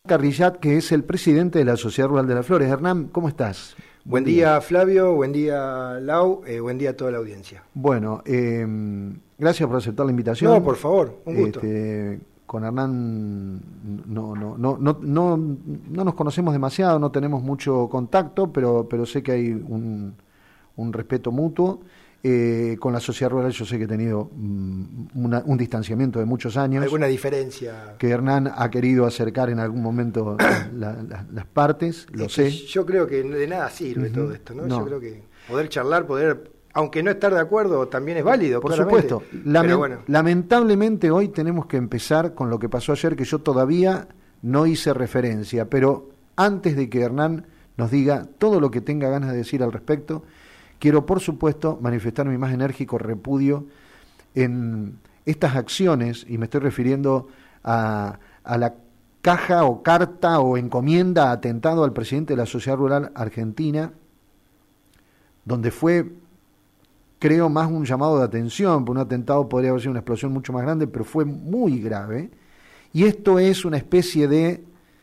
Carrillat, que es el presidente de la Sociedad Rural de las Flores. Hernán, ¿cómo estás? Buen día, Flavio, buen día, Lau, buen día a toda la audiencia. Bueno, gracias por aceptar la invitación. No, por favor, un gusto. Con Hernán no nos conocemos demasiado, no tenemos mucho contacto, pero sé que hay un respeto mutuo. Con la sociedad rural yo sé que he tenido un distanciamiento de muchos años. ¿Alguna diferencia? Que Hernán ha querido acercar en algún momento las partes, lo sé. Yo creo que de nada sirve todo esto, ¿no? Yo creo que poder charlar, aunque no estar de acuerdo, también es válido. Por claramente. supuesto. Bueno. Lamentablemente hoy tenemos que empezar con lo que pasó ayer, que yo todavía no hice referencia, pero antes de que Hernán nos diga todo lo que tenga ganas de decir al respecto, quiero, por supuesto, manifestar mi más enérgico repudio en estas acciones, y me estoy refiriendo a la caja o carta o encomienda atentado al presidente de la Sociedad Rural Argentina, donde fue, creo, más un llamado de atención, porque un atentado podría haber sido una explosión mucho más grande, pero fue muy grave, y esto es una especie de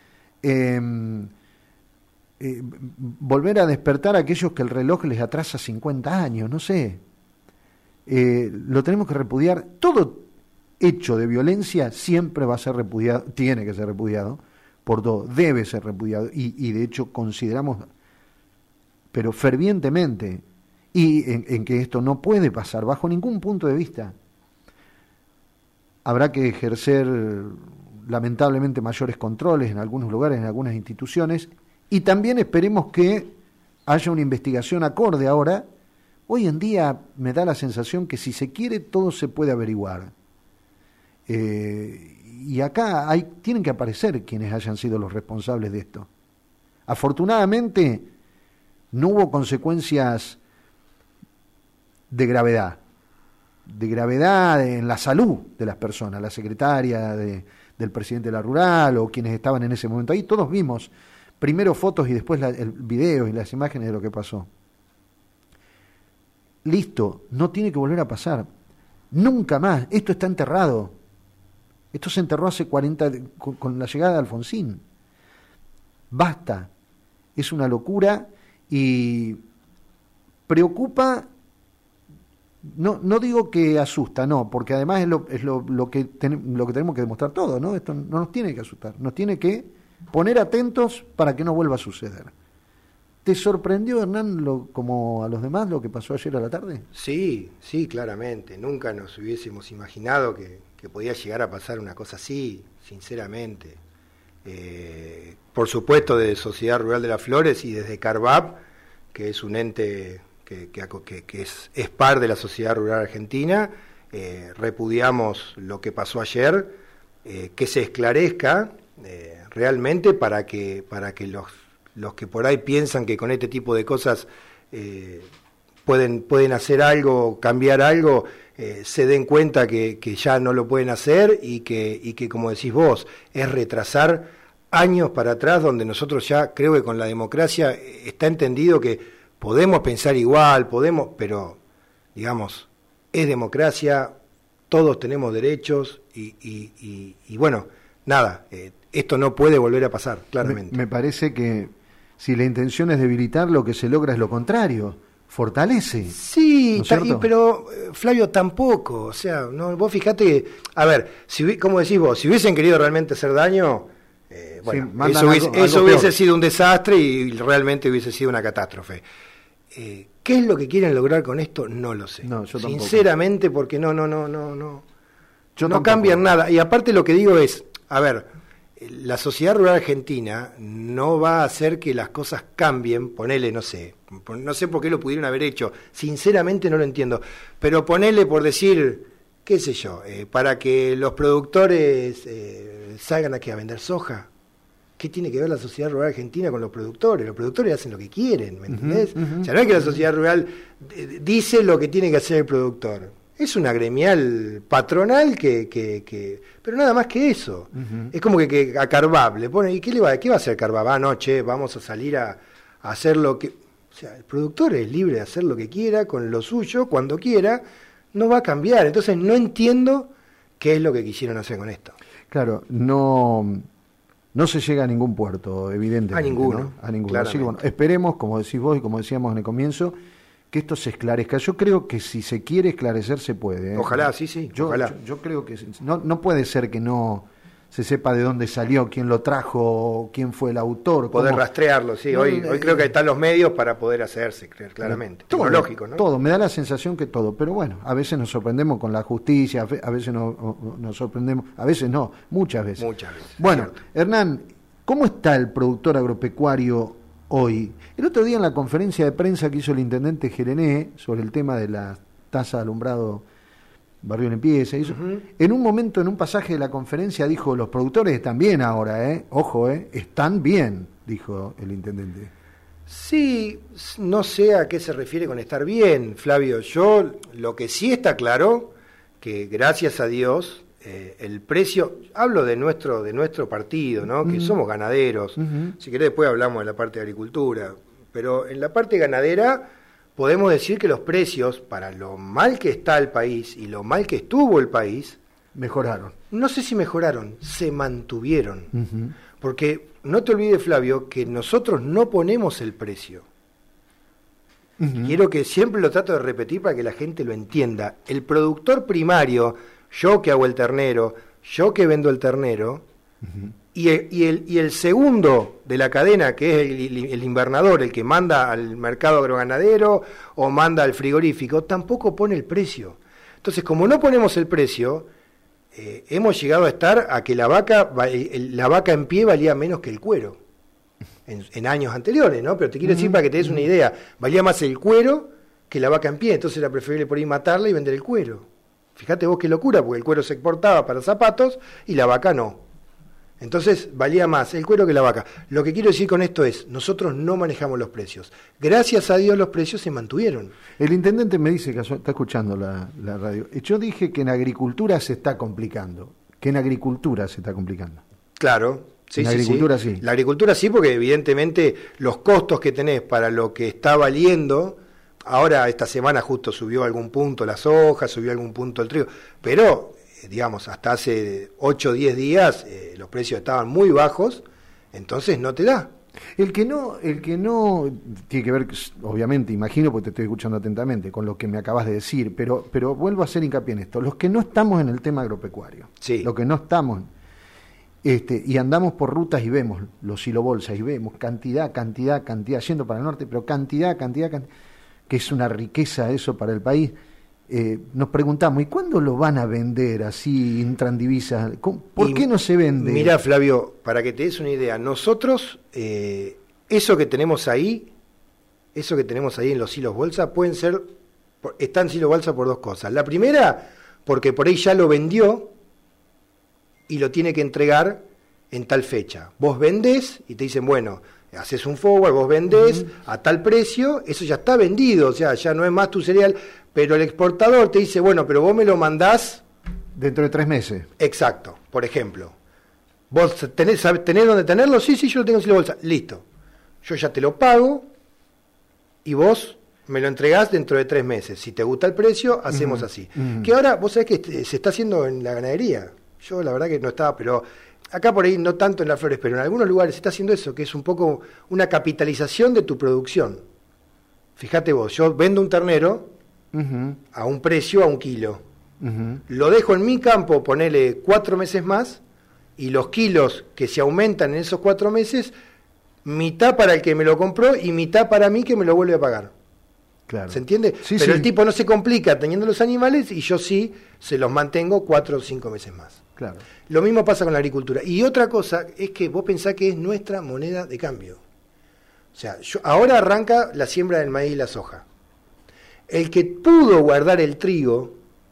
volver a despertar a aquellos que el reloj les atrasa 50 años, no sé. Lo tenemos que repudiar. Todo hecho de violencia siempre va a ser repudiado, tiene que ser repudiado por todo, debe ser repudiado, y de hecho consideramos, pero fervientemente, en que esto no puede pasar bajo ningún punto de vista. Habrá que ejercer lamentablemente mayores controles en algunos lugares, en algunas instituciones, y también esperemos que haya una investigación acorde. Ahora, hoy en día me da la sensación que si se quiere todo se puede averiguar. Y acá tienen que aparecer quienes hayan sido los responsables de esto. Afortunadamente no hubo consecuencias de gravedad en la salud de las personas, la secretaria del presidente de la Rural o quienes estaban en ese momento ahí. Todos vimos primero fotos y después el video y las imágenes de lo que pasó. Listo, no tiene que volver a pasar. Nunca más. Esto está enterrado. Esto se enterró hace 40, con la llegada de Alfonsín. Basta. Es una locura y preocupa. No digo que asusta, no, porque además es lo que tenemos que demostrar todos, ¿no? Esto no nos tiene que asustar, nos tiene que poner atentos para que no vuelva a suceder. ¿Te sorprendió, Hernán, como a los demás, lo que pasó ayer a la tarde? Sí, claramente. Nunca nos hubiésemos imaginado que podía llegar a pasar una cosa así, sinceramente. Por supuesto, desde Sociedad Rural de las Flores y desde Carvap, que es un ente que es par de la Sociedad Rural Argentina, repudiamos lo que pasó ayer, que se esclarezca realmente para que los que por ahí piensan que con este tipo de cosas pueden hacer algo, cambiar algo, se den cuenta que ya no lo pueden hacer y que, como decís vos, es retrasar años para atrás, donde nosotros ya creo que con la democracia está entendido que podemos pensar igual, pero digamos, es democracia, todos tenemos derechos y bueno, nada, esto no puede volver a pasar, claramente. Me parece que si la intención es debilitar, lo que se logra es lo contrario, fortalece. Sí, ¿no pero Flavio, tampoco, o sea, no, vos fijate, a ver, como decís vos, si hubiesen querido realmente hacer daño, bueno, sí, eso hubiese sido un desastre y realmente hubiese sido una catástrofe. ¿Qué es lo que quieren lograr con esto? No lo sé. No, yo tampoco. Sinceramente, porque no cambian nada. Y aparte lo que digo es, a ver, la Sociedad Rural Argentina no va a hacer que las cosas cambien, ponele, no sé por qué lo pudieron haber hecho, sinceramente no lo entiendo, pero ponele por decir, qué sé yo, para que los productores salgan aquí a vender soja. ¿Qué tiene que ver la Sociedad Rural Argentina con los productores? Los productores hacen lo que quieren, ¿me entendés? O sea, no es que la Sociedad Rural dice lo que tiene que hacer el productor. Es una gremial patronal pero nada más que eso. Es como que a Carvap le pone, ¿y qué va a hacer Carvap? Noche, vamos a salir a hacer lo que... O sea, el productor es libre de hacer lo que quiera, con lo suyo, cuando quiera, no va a cambiar. Entonces no entiendo qué es lo que quisieron hacer con esto. Claro, no no se llega a ningún puerto, evidentemente. A ninguno. ¿No? A ninguno. Claramente. Así que bueno, esperemos, como decís vos y como decíamos en el comienzo, que esto se esclarezca. Yo creo que si se quiere esclarecer se puede. Ojalá, sí, ojalá. Yo creo que no puede ser que no se sepa de dónde salió, quién lo trajo, quién fue el autor. Poder cómo... rastrearlo, sí. Hoy creo que están los medios para poder hacerse, claramente. Tecnológico, ¿no? Todo, me da la sensación que todo. Pero bueno, a veces nos sorprendemos con la justicia, a veces nos sorprendemos, a veces no, muchas veces. Muchas veces. Bueno, cierto. Hernán, ¿cómo está el productor agropecuario hoy? El otro día en la conferencia de prensa que hizo el intendente Gerené sobre el tema de la tasa de alumbrado Barrio Limpieza, en un momento, en un pasaje de la conferencia, dijo: los productores están bien ahora, ojo, están bien, dijo el intendente. Sí, no sé a qué se refiere con estar bien, Flavio. Yo, lo que sí está claro, que gracias a Dios, el precio, hablo de nuestro partido, ¿no? Que somos ganaderos. Si querés después hablamos de la parte de agricultura, pero en la parte ganadera podemos decir que los precios, para lo mal que está el país y lo mal que estuvo el país, mejoraron. No sé si mejoraron, se mantuvieron. Porque no te olvides, Flavio, que nosotros no ponemos el precio. Quiero que siempre lo trato de repetir para que la gente lo entienda. El productor primario, yo que hago el ternero, yo que vendo el ternero, y el segundo de la cadena, que es el invernador, el que manda al mercado agroganadero o manda al frigorífico, tampoco pone el precio. Entonces, como no ponemos el precio, hemos llegado a estar a que la vaca en pie valía menos que el cuero en años anteriores, ¿no? Pero te quiero decir, para que te des una idea, valía más el cuero que la vaca en pie, entonces era preferible por ahí matarla y vender el cuero. Fíjate vos qué locura, porque el cuero se exportaba para zapatos y la vaca no. Entonces valía más el cuero que la vaca. Lo que quiero decir con esto es, nosotros no manejamos los precios. Gracias a Dios los precios se mantuvieron. El intendente me dice que está escuchando la radio. Yo dije que en agricultura se está complicando. Claro, sí, en agricultura sí. La agricultura sí, porque evidentemente los costos que tenés para lo que está valiendo, ahora esta semana justo subió algún punto la soja, subió algún punto el trigo, pero digamos, hasta hace 8 o 10 días los precios estaban muy bajos, entonces no te da. El que no tiene que ver, obviamente, imagino, porque te estoy escuchando atentamente, con lo que me acabas de decir, pero vuelvo a hacer hincapié en esto. Los que no estamos en el tema agropecuario, sí. Los que no estamos, y andamos por rutas y vemos los silobolsas y vemos cantidad, yendo para el norte, pero cantidad, que es una riqueza eso para el país. Nos preguntamos, ¿y cuándo lo van a vender así, intrandivisa? ¿Por qué no se vende? Mirá, Flavio, para que te des una idea, nosotros, eso que tenemos ahí en los silos bolsa, están silos bolsa por dos cosas. La primera, porque por ahí ya lo vendió y lo tiene que entregar en tal fecha. Vos vendés y te dicen, bueno, haces un forward, vos vendés a tal precio, eso ya está vendido, o sea, ya no es más tu cereal. Pero el exportador te dice, bueno, pero vos me lo mandás dentro de 3 meses. Exacto, por ejemplo. ¿Vos tenés dónde tenerlo? Sí, yo lo tengo en silo bolsa. Listo. Yo ya te lo pago y vos me lo entregás dentro de 3 meses. Si te gusta el precio, hacemos así. Que ahora, vos sabés que se está haciendo en la ganadería. Yo la verdad que no estaba, pero acá por ahí no tanto en Las Flores, pero en algunos lugares se está haciendo eso, que es un poco una capitalización de tu producción. Fíjate vos, yo vendo un ternero a un precio, a 1 kilo. Lo dejo en mi campo, ponele 4 meses más, y los kilos que se aumentan en esos 4 meses, mitad para el que me lo compró y mitad para mí que me lo vuelve a pagar. Claro. ¿Se entiende? Sí, pero sí. El tipo no se complica teniendo los animales y yo sí se los mantengo 4 o 5 meses más. Claro. Lo mismo pasa con la agricultura. Y otra cosa es que vos pensás que es nuestra moneda de cambio. O sea, ahora arranca la siembra del maíz y la soja. El que pudo guardar el trigo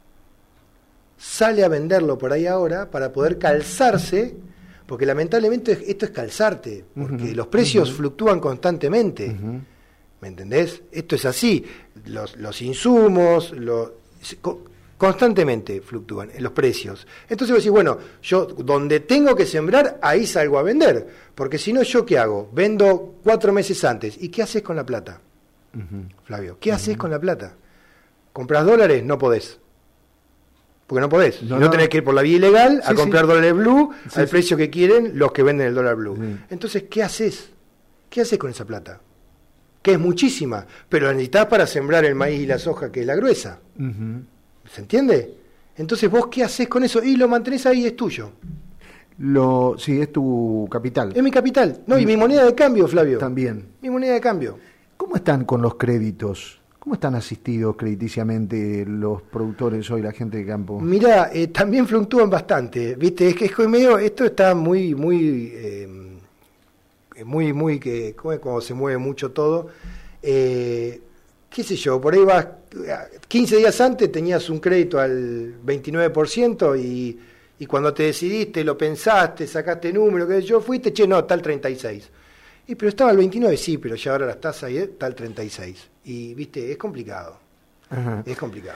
sale a venderlo por ahí ahora para poder calzarse, porque lamentablemente esto es calzarte, porque los precios fluctúan constantemente. ¿Me entendés? Esto es así. Los insumos, constantemente fluctúan los precios. Entonces vos decís, bueno, yo donde tengo que sembrar, ahí salgo a vender. Porque si no, ¿yo qué hago? Vendo 4 meses antes. ¿Y qué haces con la plata? Flavio, ¿qué haces con la plata? ¿Comprás dólares? No podés. Porque no podés. No, no tenés que ir por la vía ilegal a comprar dólares blue al precio que quieren los que venden el dólar blue. Sí. Entonces, ¿qué haces? ¿Qué haces con esa plata? Que es muchísima, pero la necesitas para sembrar el maíz y la soja, que es la gruesa. ¿Se entiende? Entonces, ¿vos qué haces con eso? Y lo mantenés ahí, es tuyo. Sí, es tu capital. Es mi capital. No, y mi moneda de cambio, Flavio. También. Mi moneda de cambio. ¿Cómo están con los créditos? ¿Cómo están asistidos crediticiamente los productores hoy, la gente de campo? Mirá, también fluctúan bastante, ¿viste? Es que es medio, esto está muy, como se mueve mucho todo. Qué sé yo, por ahí vas, 15 días antes tenías un crédito al 29% y cuando te decidiste, lo pensaste, sacaste número, que yo fuiste, no, está al 36%. Pero estaba al 29%, sí, pero ya ahora las tasas ahí está al 36%. Y, viste, es complicado. Ajá. Es complicado.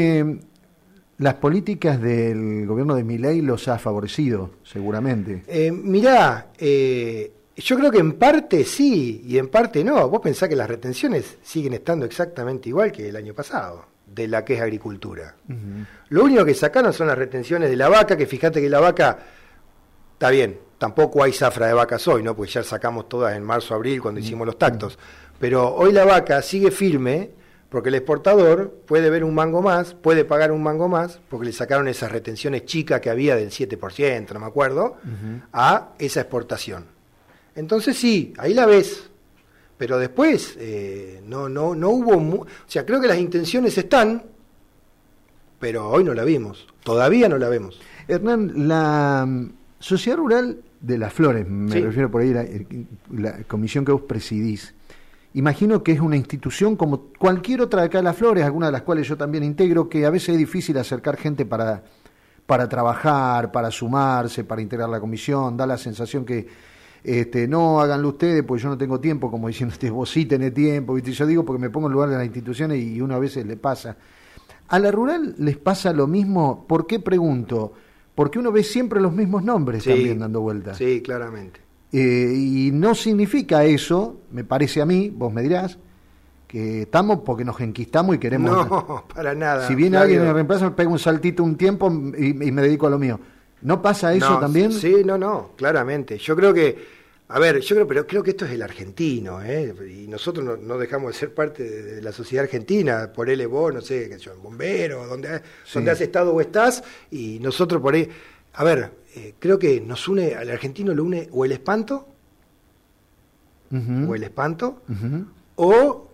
Las políticas del gobierno de Milei los ha favorecido, seguramente. Mirá, yo creo que en parte sí y en parte no. Vos pensás que las retenciones siguen estando exactamente igual que el año pasado, de la que es agricultura. Lo único que sacaron son las retenciones de la vaca, que fíjate que la vaca, está bien, tampoco hay zafra de vacas hoy, ¿no? Porque ya sacamos todas en marzo, abril, cuando hicimos los tactos. Pero hoy la vaca sigue firme porque el exportador puede ver un mango más, puede pagar un mango más, porque le sacaron esas retenciones chicas que había del 7%, no me acuerdo, a esa exportación. Entonces sí, ahí la ves. Pero después no hubo... O sea, creo que las intenciones están, pero hoy no la vimos. Todavía no la vemos. Hernán, la Sociedad Rural de Las Flores, me refiero por ahí, la comisión que vos presidís, imagino que es una institución como cualquier otra de acá de Las Flores, alguna de las cuales yo también integro, que a veces es difícil acercar gente para trabajar, para sumarse, para integrar la comisión. Da la sensación que no, háganlo ustedes, pues yo no tengo tiempo, como diciendo, vos sí tenés tiempo, ¿viste? Yo digo porque me pongo en lugar de las instituciones y uno a veces le pasa. ¿A la rural les pasa lo mismo? ¿Por qué pregunto? Porque uno ve siempre los mismos nombres también dando vueltas. Sí, claramente. Y no significa eso, me parece a mí, vos me dirás, que estamos porque nos enquistamos y queremos... No, para nada. Si viene alguien y me reemplaza, me pega un saltito un tiempo y me dedico a lo mío. ¿No pasa eso también? Sí, no, claramente. Yo creo que... pero creo que esto es el argentino, y nosotros no dejamos de ser parte de la sociedad argentina, por él vos, no sé, bombero, donde has estado o estás, y nosotros por ahí, creo que nos une, al argentino lo une o el espanto, o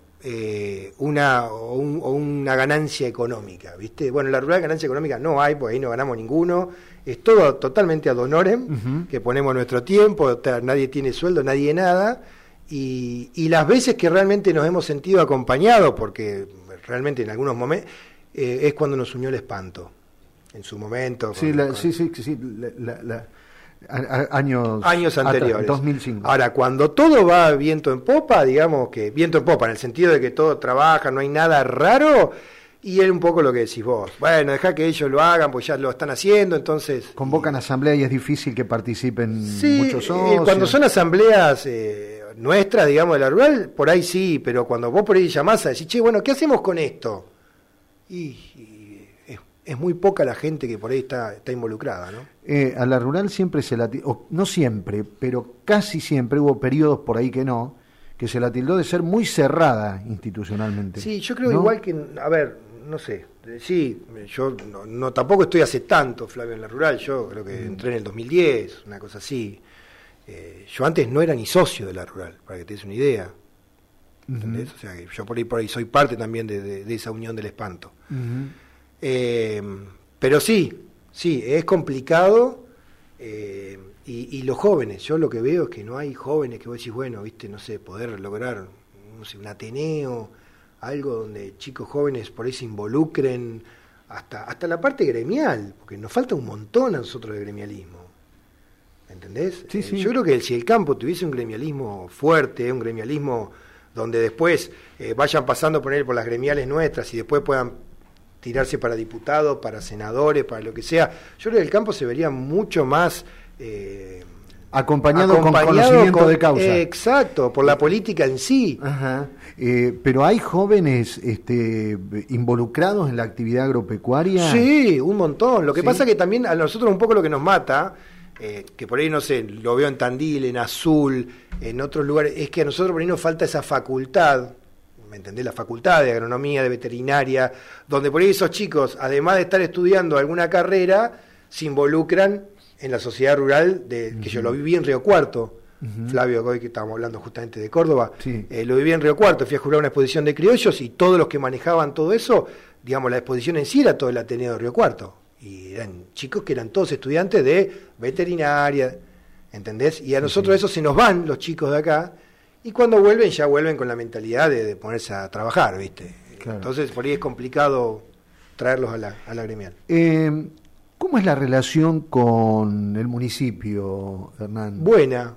una ganancia económica, ¿viste? Bueno, la rural ganancia económica no hay, porque ahí no ganamos ninguno. Es todo totalmente ad honorem, que ponemos nuestro tiempo, nadie tiene sueldo, nadie nada, y las veces que realmente nos hemos sentido acompañados, porque realmente en algunos momentos, es cuando nos unió el espanto, en su momento. Años anteriores. 2005. Ahora, cuando todo va viento en popa, digamos que viento en popa, en el sentido de que todo trabaja, no hay nada raro... Y es un poco lo que decís vos. Bueno, dejá que ellos lo hagan, pues ya lo están haciendo, entonces... Convocan asamblea y es difícil que participen muchos socios. Cuando son asambleas nuestras, digamos, de la rural, por ahí sí, pero cuando vos por ahí llamás a decir, bueno, ¿qué hacemos con esto? Y es muy poca la gente que por ahí está involucrada, ¿no? A la rural siempre se la... no siempre, pero casi siempre hubo periodos por ahí que se la tildó de ser muy cerrada institucionalmente. Sí, yo creo igual que... no sé, sí, yo no tampoco estoy hace tanto, Flavio, en la rural, yo creo que entré en el 2010, una cosa así. Yo antes no era ni socio de la rural, para que te des una idea. ¿Entendés? O sea, que yo por ahí soy parte también de esa unión del espanto. Pero sí, es complicado, y los jóvenes, yo lo que veo es que no hay jóvenes que vos decís, bueno, viste, no sé, poder lograr, no sé, un Ateneo, algo donde chicos jóvenes por ahí se involucren, hasta la parte gremial, porque nos falta un montón a nosotros de gremialismo, ¿entendés? Sí. Yo creo que si el campo tuviese un gremialismo fuerte, un gremialismo donde después vayan pasando por las gremiales nuestras y después puedan tirarse para diputados, para senadores, para lo que sea, yo creo que el campo se vería mucho más acompañado con conocimiento de causa. Exacto, por la política en sí. Ajá. Pero hay jóvenes involucrados en la actividad agropecuaria. Sí, un montón. Lo que pasa que también a nosotros un poco lo que nos mata, que por ahí no sé, lo veo en Tandil, en Azul, en otros lugares, es que a nosotros por ahí nos falta esa facultad, ¿me entendés? La facultad de agronomía, de veterinaria, donde por ahí esos chicos, además de estar estudiando alguna carrera, se involucran en la sociedad rural, que yo lo viví en Río Cuarto. Flavio, hoy que estábamos hablando justamente de Córdoba, lo viví en Río Cuarto, fui a jurar una exposición de criollos y todos los que manejaban todo eso, digamos, la exposición en sí era todo el Ateneo de Río Cuarto, y eran chicos que eran todos estudiantes de veterinaria, ¿entendés? Y a nosotros eso se nos van los chicos de acá, y cuando vuelven, ya vuelven con la mentalidad de ponerse a trabajar, ¿viste? Claro. Entonces por ahí es complicado traerlos a la gremial. ¿Cómo es la relación con el municipio, Hernán? Buena.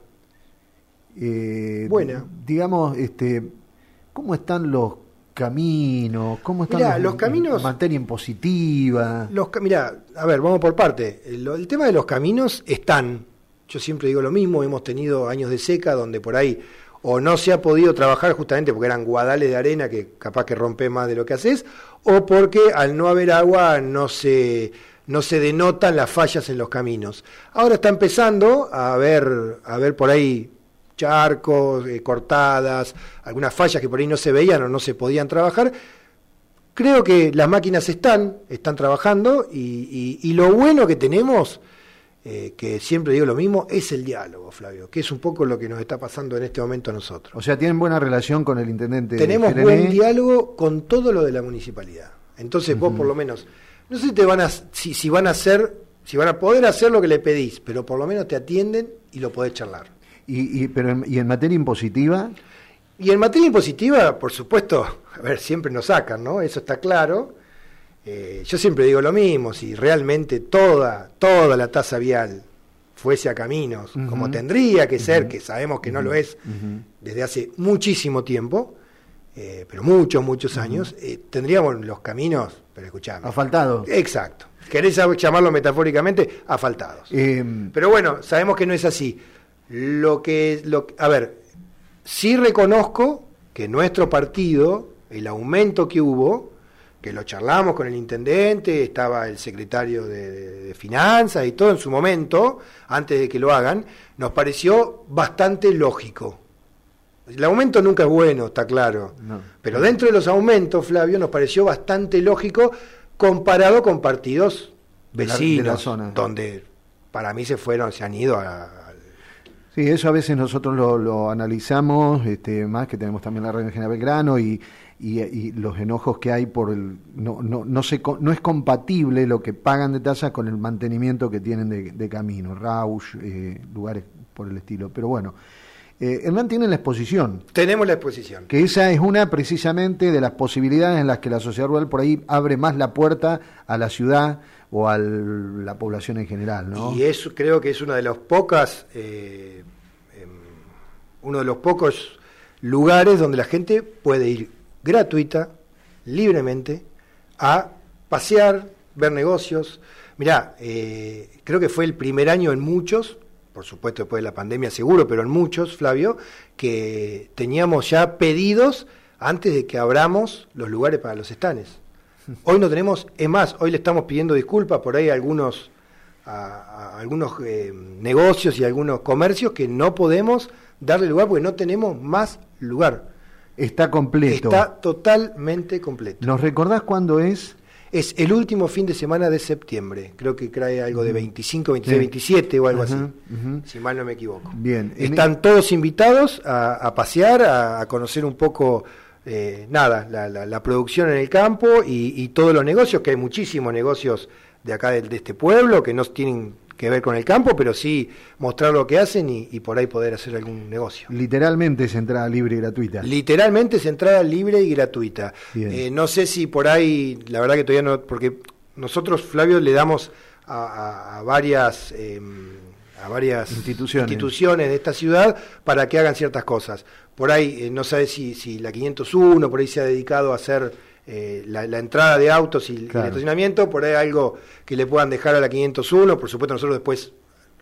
Buena. Digamos, ¿cómo están los caminos? ¿Cómo están los caminos en materia impositiva? Mirá, a ver, vamos por parte. El tema de los caminos están. Yo siempre digo lo mismo, hemos tenido años de seca donde por ahí o no se ha podido trabajar justamente porque eran guadales de arena que capaz que rompe más de lo que haces, o porque al no haber agua no se denotan las fallas en los caminos. Ahora está empezando a ver por ahí charcos, cortadas, algunas fallas que por ahí no se veían o no se podían trabajar. Creo que las máquinas están trabajando y lo bueno que tenemos, que siempre digo lo mismo, es el diálogo, Flavio, que es un poco lo que nos está pasando en este momento a nosotros. O sea, ¿tienen buena relación con el intendente? Tenemos buen diálogo con todo lo de la municipalidad. Entonces vos por lo menos, no sé si van a poder hacer lo que le pedís, pero por lo menos te atienden y lo podés charlar. ¿Y en materia impositiva? Y en materia impositiva, por supuesto, a ver, siempre nos sacan, ¿no? Eso está claro. Yo siempre digo lo mismo, si realmente toda la tasa vial fuese a caminos, como tendría que ser, que sabemos que no lo es desde hace muchísimo tiempo, pero muchos años, tendríamos los caminos, pero escuchame. Asfaltados. Exacto. ¿Querés llamarlo metafóricamente? Asfaltados. Pero bueno, sabemos que no es así. A ver, sí reconozco que nuestro partido, el aumento que hubo, que lo charlamos con el intendente, estaba el secretario de Finanzas y todo en su momento, antes de que lo hagan, nos pareció bastante lógico. El aumento nunca es bueno, está claro, pero dentro de los aumentos, Flavio, nos pareció bastante lógico comparado con partidos vecinos, de la zona, donde para mí se han ido a... Sí, eso a veces nosotros lo analizamos, más que tenemos también la red de General Belgrano y los enojos que hay por no es compatible lo que pagan de tasas con el mantenimiento que tienen de camino, Rausch, lugares por el estilo. Pero bueno, Hernán tiene la exposición. Tenemos la exposición. Que esa es una precisamente de las posibilidades en las que la sociedad rural por ahí abre más la puerta a la ciudad o a la población en general, ¿no? Y eso creo que es uno de los pocos lugares donde la gente puede ir gratuita, libremente, a pasear, ver negocios. Mirá, creo que fue el primer año en muchos, por supuesto después de la pandemia seguro, pero en muchos, Flavio, que teníamos ya pedidos antes de que abramos los lugares para los estanes. Hoy no tenemos, es más, hoy le estamos pidiendo disculpas por ahí a algunos negocios y a algunos comercios que no podemos darle lugar porque no tenemos más lugar. Está completo. Está totalmente completo. ¿Nos recordás cuándo es? Es el último fin de semana de septiembre. Creo que trae algo de 25, 26, 27 o algo así, si mal no me equivoco. Bien. Están todos invitados a pasear, a conocer un poco... la producción en el campo y todos los negocios, que hay muchísimos negocios de acá de este pueblo que no tienen que ver con el campo, pero sí mostrar lo que hacen y por ahí poder hacer algún negocio. Literalmente es entrada libre y gratuita. Literalmente es entrada libre y gratuita. No sé si por ahí, la verdad que todavía no, porque nosotros, Flavio, le damos a varias instituciones de esta ciudad para que hagan ciertas cosas. Por ahí, no sabe si la 501 por ahí se ha dedicado a hacer la entrada de autos y el estacionamiento, por ahí algo que le puedan dejar a la 501, por supuesto nosotros después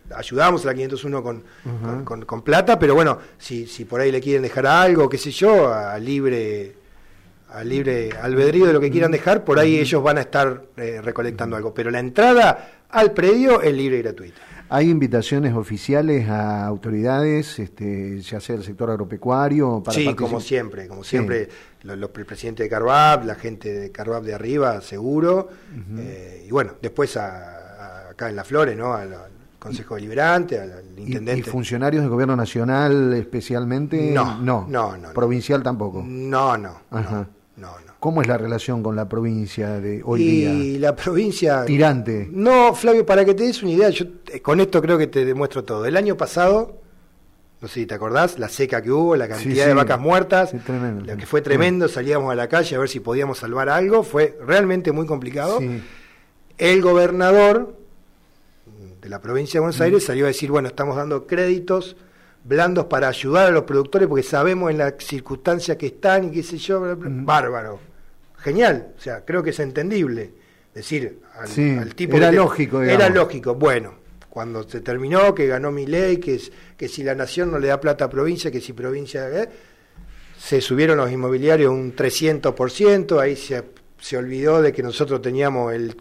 ayudamos a la 501 con plata, pero bueno, si por ahí le quieren dejar algo, qué sé yo, a libre albedrío de lo que quieran dejar, por ahí ellos van a estar recolectando algo. Pero la entrada al predio es libre y gratuita. ¿Hay invitaciones oficiales a autoridades, ya sea del sector agropecuario? Para sí, como siempre, el presidente de Carvab, la gente de Carvab de arriba, seguro, y bueno, después acá en Las Flores, ¿no? Al Consejo Deliberante, al Intendente. ¿Y funcionarios del Gobierno Nacional especialmente? No. ¿Provincial tampoco? No. ¿Cómo es la relación con la provincia de hoy día? Y la provincia... Tirante. No, Flavio, para que te des una idea, yo con esto creo que te demuestro todo. El año pasado, no sé si te acordás, la seca que hubo, la cantidad de vacas muertas, tremendo, lo que fue tremendo, salíamos a la calle a ver si podíamos salvar algo, fue realmente muy complicado. Sí. El gobernador de la provincia de Buenos Aires salió a decir, bueno, estamos dando créditos blandos para ayudar a los productores porque sabemos en las circunstancias que están y qué sé yo, bárbaro. Genial, o sea, creo que es entendible decir al tipo... Era lógico, digamos. Era lógico, bueno, cuando se terminó, que ganó Milei, que si la nación no le da plata a provincia, que si provincia... se subieron los inmobiliarios un 300%, ahí se olvidó de que nosotros teníamos el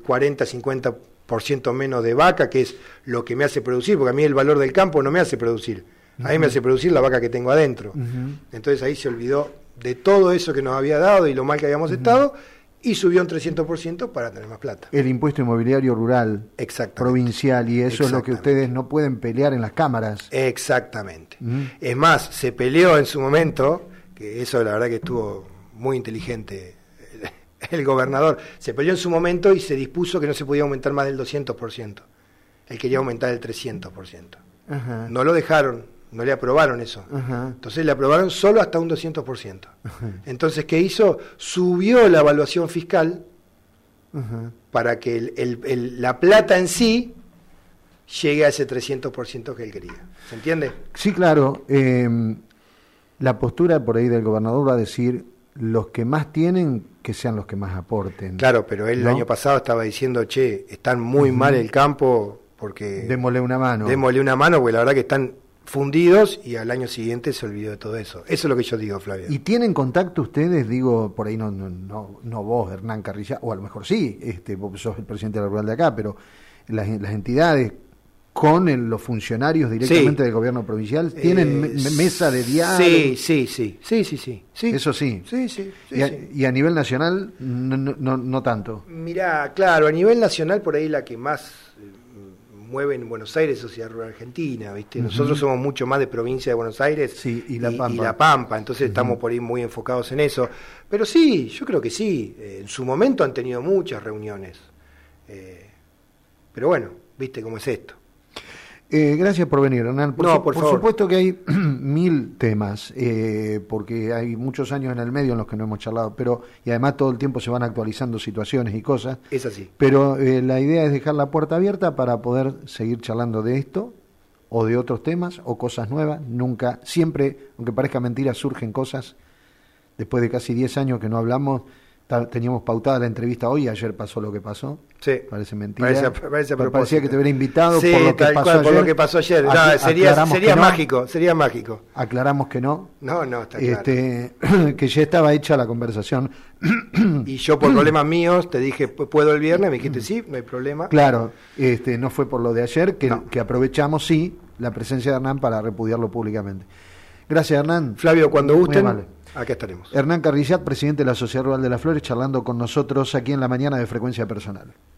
40-50% menos de vaca, que es lo que me hace producir, porque a mí el valor del campo no me hace producir, a mí me hace producir la vaca que tengo adentro. Entonces ahí se olvidó de todo eso que nos había dado y lo mal que habíamos estado, y subió un 300% para tener más plata. El impuesto inmobiliario rural, provincial, y eso es lo que ustedes no pueden pelear en las cámaras. Exactamente. Es más, se peleó en su momento, que eso la verdad que estuvo muy inteligente el gobernador, se peleó en su momento y se dispuso que no se podía aumentar más del 200%. Él quería aumentar el 300%. No lo dejaron. No le aprobaron eso. Entonces le aprobaron solo hasta un 200%. Entonces, ¿qué hizo? Subió la evaluación fiscal para que la plata en sí llegue a ese 300% que él quería. ¿Se entiende? Sí, claro. La postura por ahí del gobernador va a decir, los que más tienen, que sean los que más aporten. Claro, pero él el año pasado estaba diciendo, están muy mal el campo porque... Démosle una mano, porque la verdad que están fundidos, y al año siguiente se olvidó de todo eso. Eso es lo que yo digo, Flavio. ¿Y tienen contacto ustedes? Digo, por ahí no vos, Hernán Carrilla, o a lo mejor sí, vos sos el presidente de la rural de acá, pero las entidades con los funcionarios directamente del gobierno provincial, ¿tienen mesa de diálogo? Sí. Eso sí. Sí. ¿Y a nivel nacional no tanto? Mirá, claro, a nivel nacional por ahí la que más mueve en Buenos Aires, Sociedad Rural Argentina, ¿viste? Nosotros somos mucho más de provincia de Buenos Aires y La Pampa, entonces estamos por ahí muy enfocados en eso. Pero sí, yo creo que sí, en su momento han tenido muchas reuniones. Pero bueno, ¿viste cómo es esto? Gracias por venir, Hernán. Por favor. supuesto que hay 1000 temas, porque hay muchos años en el medio en los que no hemos charlado, y además todo el tiempo se van actualizando situaciones y cosas. Es así. Pero la idea es dejar la puerta abierta para poder seguir charlando de esto, o de otros temas, o cosas nuevas. Siempre, aunque parezca mentira, surgen cosas. Después de casi 10 años que no hablamos, teníamos pautada la entrevista hoy, ayer pasó lo que pasó. Sí. Parece mentira. Parecía que te hubiera invitado por lo que pasó ayer. Por lo que pasó ayer. Sería mágico. Aclaramos que no. No, está claro. Que ya estaba hecha la conversación. Y yo por problemas míos te dije, ¿puedo el viernes? Me dijiste sí, no hay problema. Claro, no fue por lo de ayer, que aprovechamos, sí, la presencia de Hernán para repudiarlo públicamente. Gracias, Hernán. Flavio, cuando gusten, acá estaremos. Hernán Carrillat, presidente de la Sociedad Rural de Las Flores, charlando con nosotros aquí en la mañana de Frecuencia Personal.